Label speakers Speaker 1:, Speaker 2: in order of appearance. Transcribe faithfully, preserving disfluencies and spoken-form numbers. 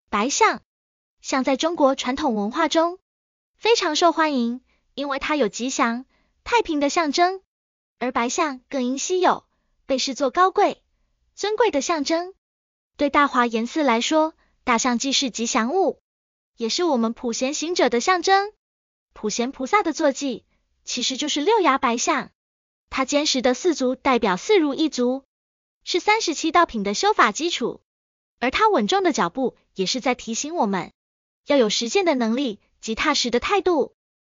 Speaker 1: 白象，象在中国传统文化中非常受欢迎，因为它有吉祥、太平的象征，而白象更因稀有，被视作高贵、尊贵的象征。对大华严寺来说，大象既是吉祥物，也是我们普贤行者的象征。普贤菩萨的坐骑其实就是六牙白象，它坚实的四足代表四如一足，是三十七道品的修法基础，而它稳重的脚步也是在提醒我们要有实践的能力及踏实的态度。